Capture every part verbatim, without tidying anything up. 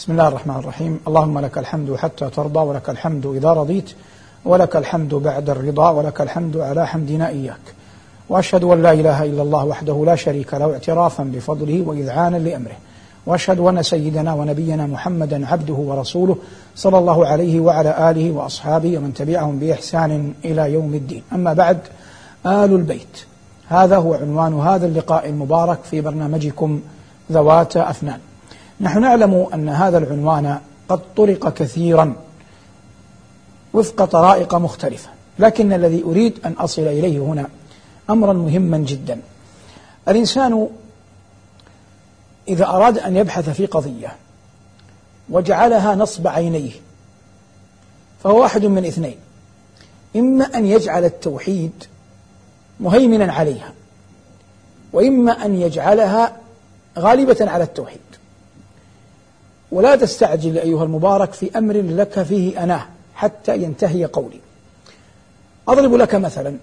بسم الله الرحمن الرحيم. اللهم لك الحمد حتى ترضى، ولك الحمد إذا رضيت، ولك الحمد بعد الرضا، ولك الحمد على حمدنا إياك. وأشهد أن لا إله إلا الله وحده لا شريك له اعترافا بفضله وإذعانا لأمره، وأشهد أن سيدنا ونبينا محمدا عبده ورسوله صلى الله عليه وعلى آله وأصحابه ومن تبعهم بإحسان إلى يوم الدين. أما بعد، آل البيت، هذا هو عنوان هذا اللقاء المبارك في برنامجكم ذوات أفنان. نحن نعلم أن هذا العنوان قد طرق كثيرا وفق طرائق مختلفة، لكن الذي أريد أن أصل إليه هنا أمرا مهما جدا. الإنسان إذا أراد أن يبحث في قضية وجعلها نصب عينيه فهو واحد من اثنين: إما أن يجعل التوحيد مهيمنا عليها، وإما أن يجعلها غالبة على التوحيد. ولا تستعجل أيها المبارك في أمر لك فيه أناه حتى ينتهي قولي. أضرب لك مثلا: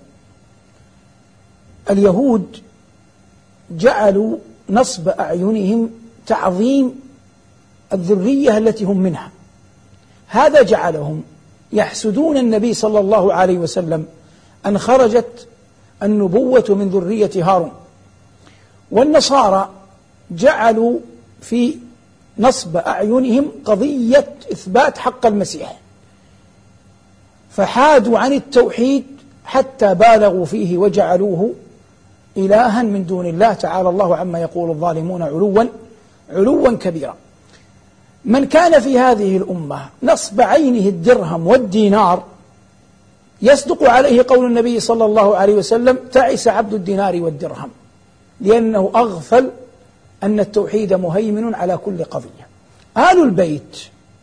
اليهود جعلوا نصب أعينهم تعظيم الذرية التي هم منها، هذا جعلهم يحسدون النبي صلى الله عليه وسلم أن خرجت النبوة من ذرية هارون. والنصارى جعلوا في نصب أعينهم قضية إثبات حق المسيح، فحادوا عن التوحيد حتى بالغوا فيه وجعلوه إلها من دون الله، تعالى الله عما يقول الظالمون علوا علوا كبيرا. من كان في هذه الأمة نصب عينه الدرهم والدينار يصدق عليه قول النبي صلى الله عليه وسلم: تعس عبد الدينار والدرهم، لأنه أغفل أن التوحيد مهيمن على كل قضية. آل البيت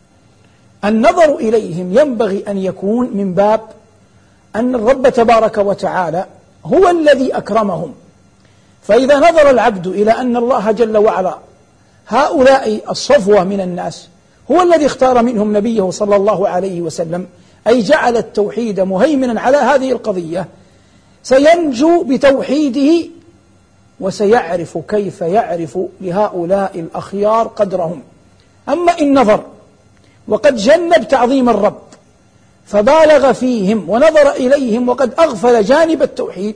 النظر إليهم ينبغي أن يكون من باب أن الرب تبارك وتعالى هو الذي أكرمهم، فإذا نظر العبد إلى أن الله جل وعلا هؤلاء الصفوة من الناس هو الذي اختار منهم نبيه صلى الله عليه وسلم، أي جعل التوحيد مهيمنا على هذه القضية، سينجو بتوحيده وسيعرف كيف يعرف لهؤلاء الأخيار قدرهم. أما إن نظر وقد جنب تعظيم الرب فبالغ فيهم ونظر إليهم وقد أغفل جانب التوحيد،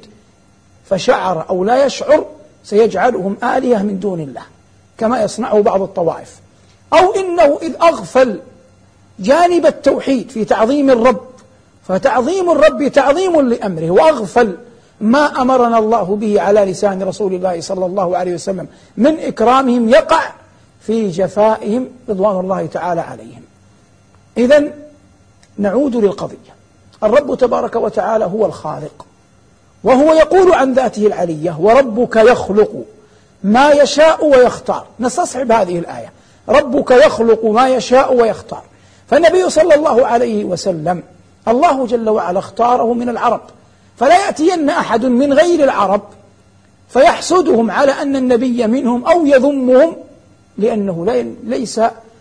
فشعر أو لا يشعر سيجعلهم آلهة من دون الله كما يصنعه بعض الطوائف. أو إنه إذ أغفل جانب التوحيد في تعظيم الرب، فتعظيم الرب تعظيم لأمره، وأغفل ما أمرنا الله به على لسان رسول الله صلى الله عليه وسلم من إكرامهم، يقع في جفائهم رضوان الله تعالى عليهم. إذن نعود للقضية. الرب تبارك وتعالى هو الخالق، وهو يقول عن ذاته العلية: وربك يخلق ما يشاء ويختار. نستصحب هذه الآية: ربك يخلق ما يشاء ويختار. فالنبي صلى الله عليه وسلم الله جل وعلا اختاره من العرب، فلا يأتين أحد من غير العرب فيحسدهم على أن النبي منهم أو يذمهم، لأنه ليس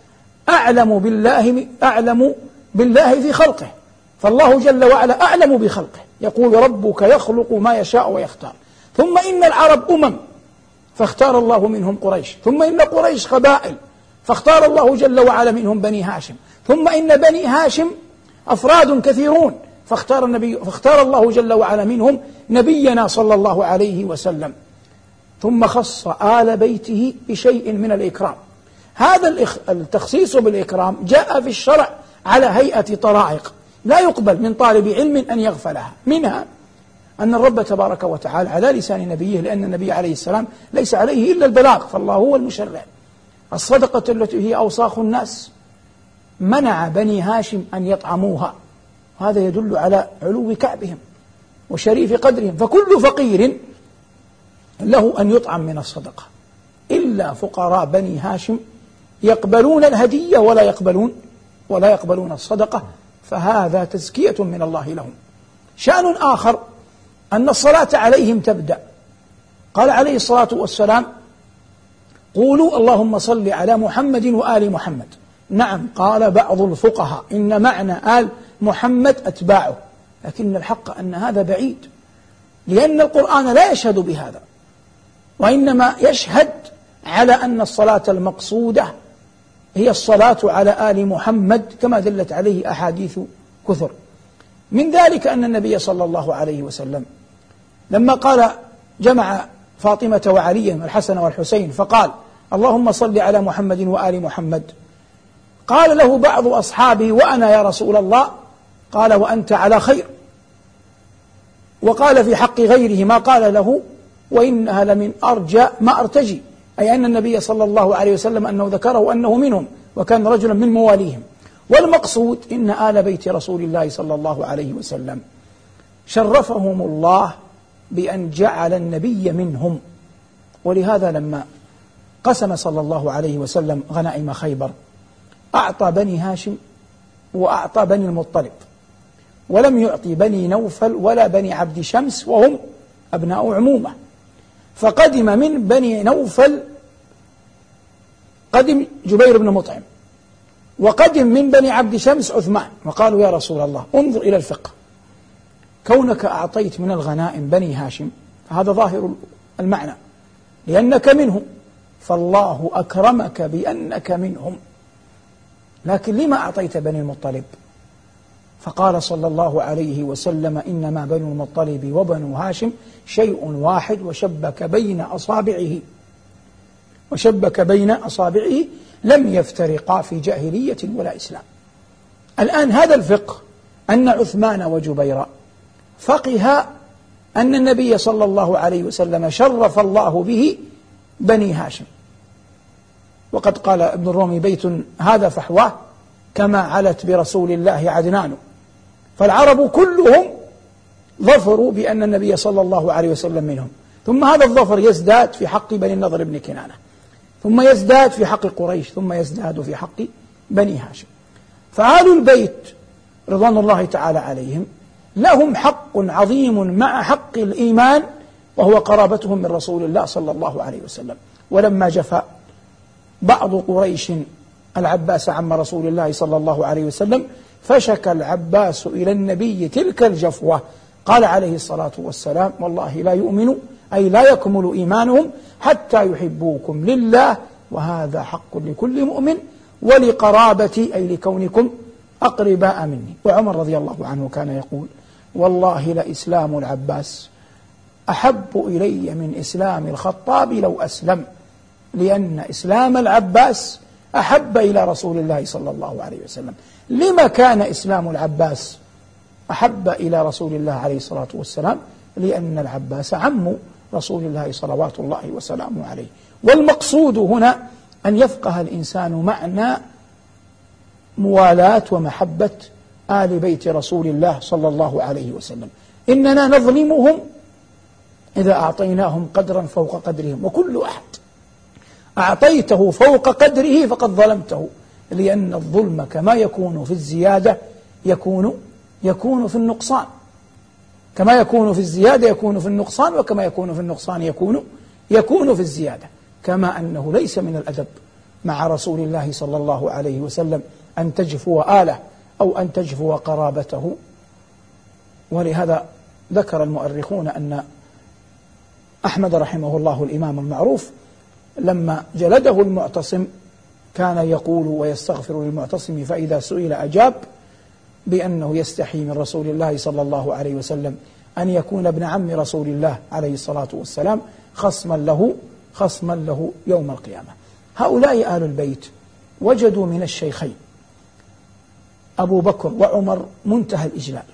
أعلم بالله أعلم بالله في خلقه، فالله جل وعلا أعلم بخلقه. يقول: ربك يخلق ما يشاء ويختار. ثم إن العرب أمم فاختار الله منهم قريش، ثم إن قريش قبائل فاختار الله جل وعلا منهم بني هاشم، ثم إن بني هاشم أفراد كثيرون فاختار النبي فاختار الله جل وعلا منهم نبينا صلى الله عليه وسلم، ثم خص آل بيته بشيء من الإكرام. هذا التخصيص بالإكرام جاء في الشرع على هيئة طرائق لا يقبل من طالب علم أن يغفلها. منها أن الرب تبارك وتعالى على لسان نبيه، لأن النبي عليه السلام ليس عليه إلا البلاغ فالله هو المشرع. الصدقة التي هي أوساخ الناس منع بني هاشم أن يطعموها، هذا يدل على علو كعبهم وشريف قدرهم، فكل فقير له أن يطعم من الصدقة، إلا فقراء بني هاشم يقبلون الهدية ولا يقبلون ولا يقبلون الصدقة، فهذا تزكية من الله لهم. شأن آخر أن الصلاة عليهم تبدأ. قال عليه الصلاة والسلام: قولوا اللهم صل على محمد وآل محمد. نعم، قال بعض الفقهاء إن معنى آل محمد أتباعه، لكن الحق أن هذا بعيد، لأن القرآن لا يشهد بهذا، وإنما يشهد على أن الصلاة المقصودة هي الصلاة على آل محمد كما دلت عليه أحاديث كثر. من ذلك أن النبي صلى الله عليه وسلم لما قال جمع فاطمة وعليا الحسن والحسين فقال اللهم صل على محمد وآل محمد، قال له بعض أصحابه وأنا يا رسول الله؟ قال وأنت على خير. وقال في حق غيره ما قال له وإنها لمن أرجى ما أرتجي، أي أن النبي صلى الله عليه وسلم أنه ذكره أنه منهم وكان رجلا من مواليهم. والمقصود إن آل بيت رسول الله صلى الله عليه وسلم شرفهم الله بأن جعل النبي منهم. ولهذا لما قسم صلى الله عليه وسلم غنائم خيبر أعطى بني هاشم وأعطى بني المطلب، ولم يعطي بني نوفل ولا بني عبد شمس وهم أبناء عمومة. فقدم من بني نوفل قدم جبير بن مطعم، وقدم من بني عبد شمس عثمان. وقالوا يا رسول الله انظر إلى الفقه، كونك أعطيت من الغنائم بني هاشم فهذا ظاهر المعنى لأنك منهم، فالله أكرمك بأنك منهم، لكن لما أعطيت بني المطلب؟ فقال صلى الله عليه وسلم إنما بنو المطلب وبنو هاشم شيء واحد وشبك بين أصابعه وشبك بين أصابعه لم يفترقا في جاهلية ولا إسلام. الآن هذا الفقه أن عثمان وجبير فقه أن النبي صلى الله عليه وسلم شرف الله به بني هاشم. وقد قال ابن الرومي بيت هذا فحواه كما علت برسول الله عدنان، فالعرب كلهم ظفروا بأن النبي صلى الله عليه وسلم منهم، ثم هذا الظفر يزداد في حق بني النضر بن كنانة، ثم يزداد في حق قريش، ثم يزداد في حق بني هاشم. فآل البيت رضوان الله تعالى عليهم لهم حق عظيم مع حق الإيمان وهو قرابتهم من رسول الله صلى الله عليه وسلم. ولما جفا بعض قريش العباس عم رسول الله صلى الله عليه وسلم فشكى العباس إلى النبي تلك الجفوة، قال عليه الصلاة والسلام والله لا يؤمن أي لا يكمل إيمانهم حتى يحبوكم لله وهذا حق لكل مؤمن ولقرابتي أي لكونكم أقرباء مني. وعمر رضي الله عنه كان يقول والله لإسلام العباس أحب إلي من إسلام الخطاب لو أسلم، لأن إسلام العباس أحب إلى رسول الله صلى الله عليه وسلم. لما كان إسلام العباس أحب إلى رسول الله عليه الصلاة والسلام؟ لأن العباس عم رسول الله صلوات الله وسلامه عليه. والمقصود هنا أن يفقه الإنسان معنى موالاة ومحبة آل بيت رسول الله صلى الله عليه وسلم. إننا نظلمهم إذا أعطيناهم قدرا فوق قدرهم، وكل أحد أعطيته فوق قدره فقد ظلمته، لأن الظلم كما يكون في الزيادة يكون يكون في النقصان، كما يكون في الزيادة يكون في النقصان، وكما يكون في النقصان يكون يكون في الزيادة. كما أنه ليس من الأدب مع رسول الله صلى الله عليه وسلم أن تجفو آله أو أن تجفو قرابته. ولهذا ذكر المؤرخون أن أحمد رحمه الله الإمام المعروف لما جلده المعتصم كان يقول ويستغفر للمعتصم فإذا سئل أجاب بأنه يستحي من رسول الله صلى الله عليه وسلم أن يكون ابن عم رسول الله عليه الصلاة والسلام خصما له خصما له يوم القيامة. هؤلاء آل البيت وجدوا من الشيخين أبو بكر وعمر منتهى الإجلال،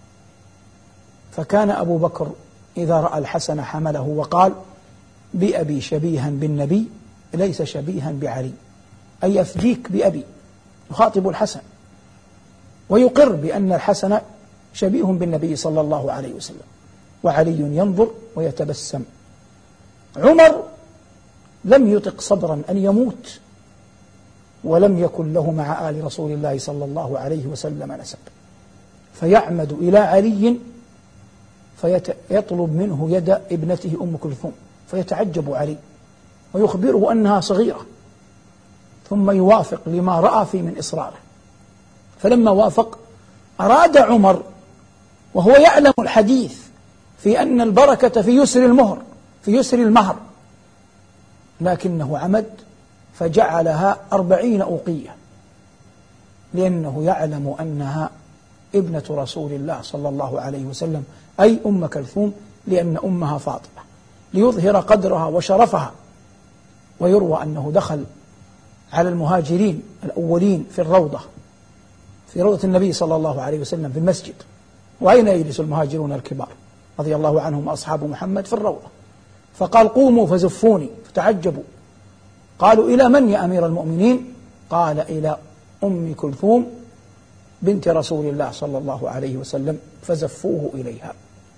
فكان أبو بكر إذا رأى الحسن حمله وقال بأبي شبيها بالنبي ليس شبيها بعلي، أي أفديك بأبي، يخاطب الحسن ويقر بأن الحسن شبيه بالنبي صلى الله عليه وسلم، وعلي ينظر ويتبسم. عمر لم يطق صبرا أن يموت ولم يكن له مع آل رسول الله صلى الله عليه وسلم نسب، فيعمد إلى علي فيطلب منه يد ابنته أم كلثوم، فيتعجب علي ويخبره أنها صغيرة، ثم يوافق لما رأى في من إصراره. فلما وافق أراد عمر وهو يعلم الحديث في أن البركة في يسر المهر في يسر المهر، لكنه عمد فجعلها أربعين أوقية، لأنه يعلم أنها ابنة رسول الله صلى الله عليه وسلم، أي أم كلثوم، لأن أمها فاطمة، ليظهر قدرها وشرفها. ويروى أنه دخل على المهاجرين الأولين في الروضة، في روضة النبي صلى الله عليه وسلم في المسجد، وأين يجلس المهاجرون الكبار رضي الله عنهم أصحاب محمد؟ في الروضة. فقال: قوموا فزفوني. فتعجبوا، قالوا: إلى من يا أمير المؤمنين؟ قال: إلى أم كلثوم بنت رسول الله صلى الله عليه وسلم، فزفوه إليها.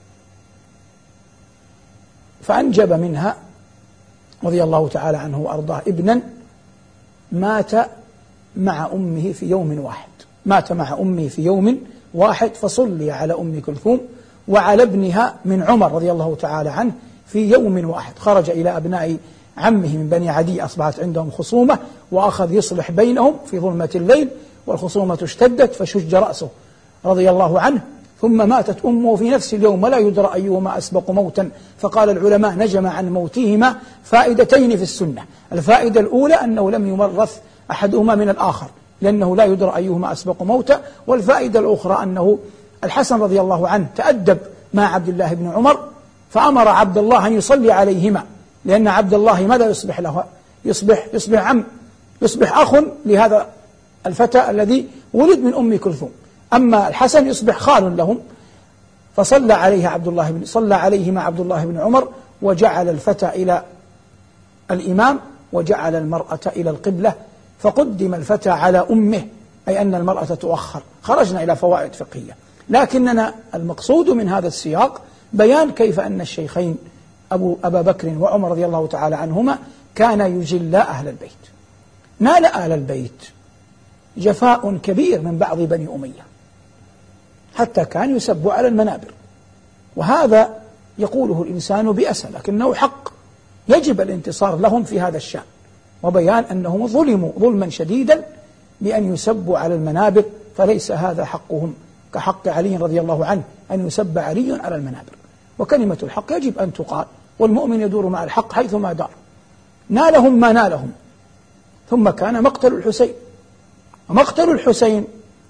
فأنجب منها رضي الله تعالى عنه وأرضاه ابنا مات مع أمه في يوم واحد، مات مع أمه في يوم واحد، فصلي على أم كلثوم وعلى ابنها من عمر رضي الله تعالى عنه في يوم واحد. خرج إلى أبناء عمه من بني عدي، أصبحت عندهم خصومة، وأخذ يصلح بينهم في ظلمة الليل، والخصومة اشتدت فشج رأسه رضي الله عنه. ثم ماتت أمه في نفس اليوم، ولا يدرى أيهما أسبق موتا. فقال العلماء: نجم عن موتهما فائدتين في السنة. الفائدة الأولى أنه لم يمرث أحدهما من الآخر، لأنه لا يدرى أيهما أسبق موتا. والفائدة الأخرى أنه الحسن رضي الله عنه تأدب مع عبد الله بن عمر، فأمر عبد الله أن يصلي عليهما، لأن عبد الله ماذا يصبح له؟ يصبح, يصبح عم، يصبح أخ لهذا الفتى الذي ولد من أم كلثوم. أما الحسن يصبح خال لهم. فصلى عليه عبد الله بن صلى عليهما عبد الله بن عمر، وجعل الفتى إلى الإمام، وجعل المرأة إلى القبلة، فقدم الفتى على أمه، أي أن المرأة تؤخر. خرجنا إلى فوائد فقهية، لكننا المقصود من هذا السياق بيان كيف أن الشيخين أبو أبا بكر وعمر رضي الله تعالى عنهما كان يجلا أهل البيت. نال أهل البيت جفاء كبير من بعض بني أمية، حتى كان يسب على المنابر، وهذا يقوله الإنسان بأسى، لكنه حق، يجب الانتصار لهم في هذا الشأن، وبيان أنهم ظلموا ظلما شديدا بأن يسبوا على المنابر، فليس هذا حقهم كحق علي رضي الله عنه أن يسب علي على المنابر. وكلمة الحق يجب أن تقال، والمؤمن يدور مع الحق حيثما دار. نالهم ما نالهم. ثم كان مقتل الحسين، ومقتل الحسين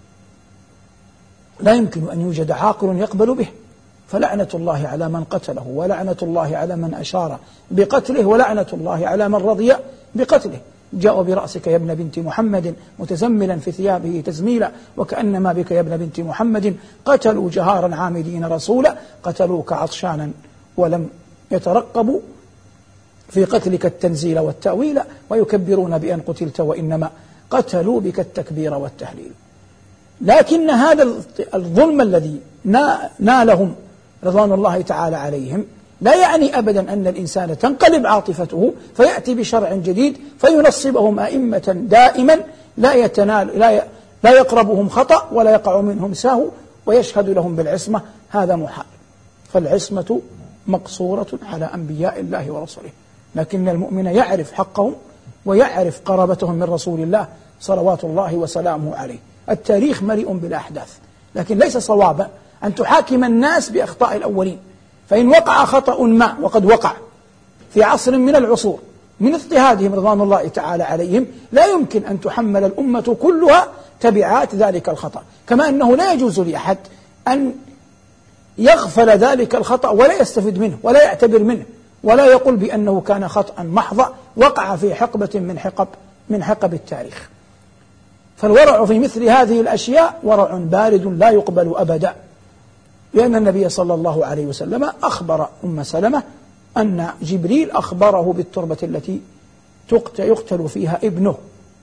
لا يمكن أن يوجد عاقل يقبل به، فلعنة الله على من قتله، ولعنة الله على من أشار بقتله، ولعنة الله على من رضي بقتله. جاءوا برأسك يا ابن بنت محمد متزملا في ثيابه تزميلا، وكأنما بك يا ابن بنت محمد قتلوا جهارا عامدين رسولا، قتلوك عطشانا ولم يترقبوا في قتلك التنزيل والتأويل، ويكبرون بأن قتلت وإنما قتلوا بك التكبير والتهليل. لكن هذا الظلم الذي نالهم رضوان الله تعالى عليهم لا يعني أبدا أن الإنسان تنقلب عاطفته فيأتي بشرع جديد فينصبهم أئمة دائما لا يتنال لا لا يقربهم خطأ ولا يقع منهم سهو ويشهد لهم بالعصمة. هذا محال، فالعصمة مقصورة على أنبياء الله ورسله، لكن المؤمن يعرف حقهم ويعرف قرابتهم من رسول الله صلوات الله وسلامه عليه. التاريخ مليء بالأحداث، لكن ليس صوابا أن تحاكم الناس بأخطاء الأولين، فإن وقع خطأ ما، وقد وقع في عصر من العصور من اضطهادهم رضوان الله تعالى عليهم، لا يمكن أن تحمل الأمة كلها تبعات ذلك الخطأ، كما أنه لا يجوز لأحد أن يغفل ذلك الخطأ ولا يستفيد منه ولا يعتبر منه ولا يقول بأنه كان خطأ محضا وقع في حقبة من حقب من حقب التاريخ. فالورع في مثل هذه الأشياء ورع بارد لا يقبل أبدا، لأن النبي صلى الله عليه وسلم أخبر أم سلمة أن جبريل أخبره بالتربة التي يقتل فيها ابنه،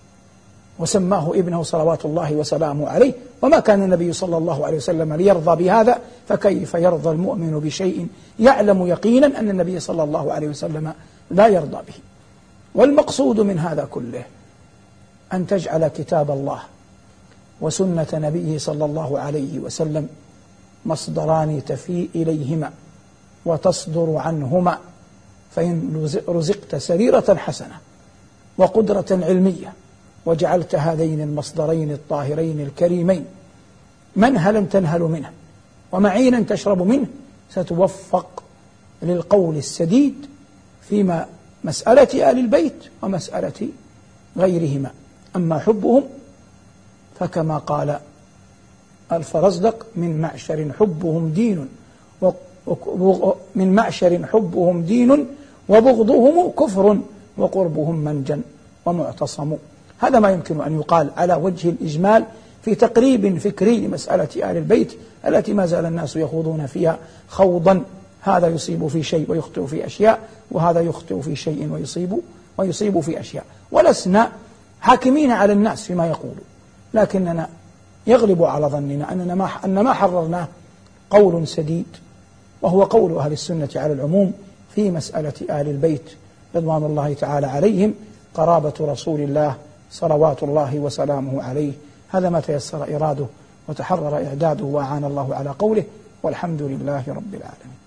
وسماه ابنه صلوات الله وسلامه عليه. وما كان النبي صلى الله عليه وسلم ليرضى بهذا، فكيف يرضى المؤمن بشيء يعلم يقينا أن النبي صلى الله عليه وسلم لا يرضى به. والمقصود من هذا كله أن تجعل كتاب الله وسنة نبيه صلى الله عليه وسلم مصدران تفيء إليهما وتصدر عنهما، فإن رزقت سريرة حسنة وقدرة علمية وجعلت هذين المصدرين الطاهرين الكريمين منهلا تنهل منه ومعينا تشرب منه، ستوفق للقول السديد فيما مسألة آل البيت ومسألة غيرهما. أما حبهم فكما قال الفرزدق: من معشر حبهم دين من معشر حبهم دين وبغضهم كفر وقربهم منجا ومعتصم. هذا ما يمكن أن يقال على وجه الإجمال في تقريب فكري لمسألة آل البيت التي ما زال الناس يخوضون فيها خوضا، هذا يصيب في شيء ويخطئ في أشياء، وهذا يخطئ في شيء ويصيب ويصيب في أشياء، ولسنا حاكمين على الناس فيما يقولوا، لكننا يغلب على ظننا أننا ما أن ما حررناه قول سديد، وهو قول أهل السنة على العموم في مسألة آل البيت رضوان الله تعالى عليهم، قرابة رسول الله صلوات الله وسلامه عليه. هذا ما تيسر إراده وتحرر إعداده وأعان الله على قوله، والحمد لله رب العالمين.